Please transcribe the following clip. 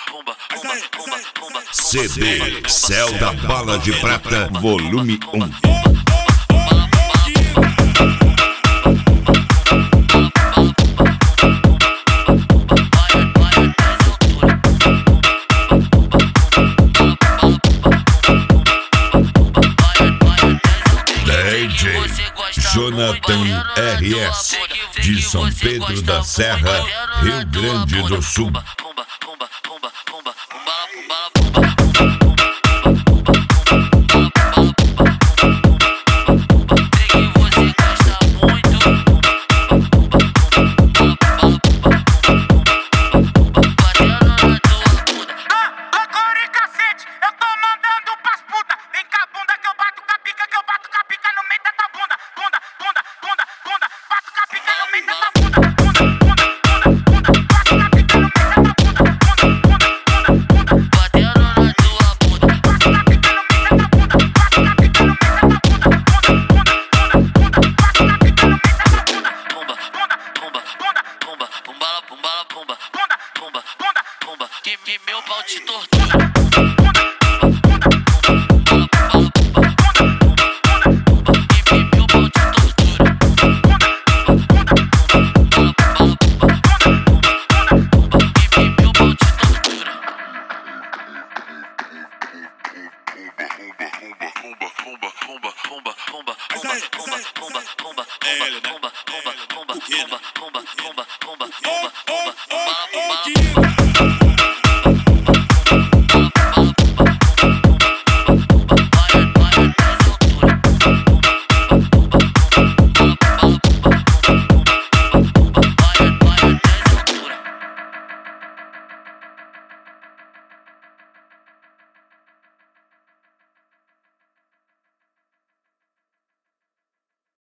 CD Céu da Bala de Prata, volume 1. Jonathan RS, de São Pedro da Serra, Rio Grande do Sul. Que meu pau te tortura. Pumba.